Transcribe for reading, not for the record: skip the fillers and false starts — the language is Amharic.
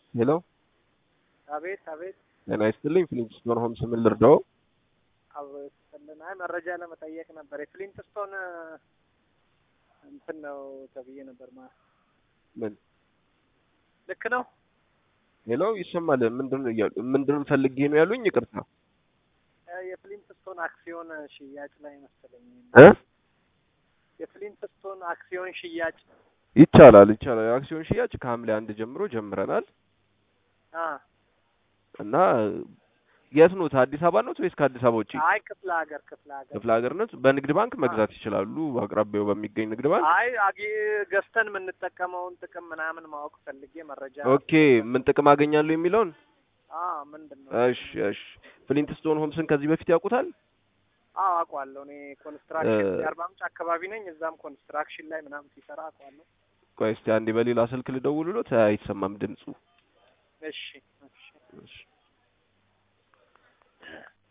ሄሎ አቤት አቤት። ጤና ይስጥልኝ ፍሊንትስቶን ሆምስ ምን ልርዳው? አቤት ሰለና መረጃ ለመጠየቅ ነበር። የፍሊንትስቶን እንትን ነው ተብዬ ነበር ማለት ምን ልክ ነው? ሄሎ ይሰማል? ምንድነው ፈልጌ ነው ያሉኝ? ይቅርታ። የፍሊንትስቶን አክሲዮን ሽያጭ ላይ መሰለኝ። እ የፍሊንትስቶን አክሲዮን ሽያጭ ይቻላል። አክሲዮን ሽያጭ ከሐምሌ 1 ጀምሮ ጀምረናል እና የት ነው? አዲስ አበባ ነው ወይስ ከአዲስ አበባ ውጪ? አይ ክፍለ ሀገር ነው። በንግድ ባንክ መግዛት ይችላሉ፣ አቅራቢያው በሚገኝ ንግድ ባንክ። አይ ገዝተን የምንጠቀመውን ጥቅም ምናምን ማወቅ ፈልጌ መረጃ። ኦኬ ምን ጥቅም አገኛለሁ የሚለውን? ምንድነው? እሺ ፍሊንትስቶን ሆምስን ከዚህ በፊት ያውቁታል? አውቀዋለሁ። እኔ ኮንስትራክሽን የአርባ ምንጭ አካባቢ ነኝ። እዛም ኮንስትራክሽን ላይ ምናምን ሲሰራ አውቀዋለሁ። ቆይ እስቲ አንዴ በሌላ ስልክ ልደውልሎት፣ አይሰማም ድምጹ። እሺ።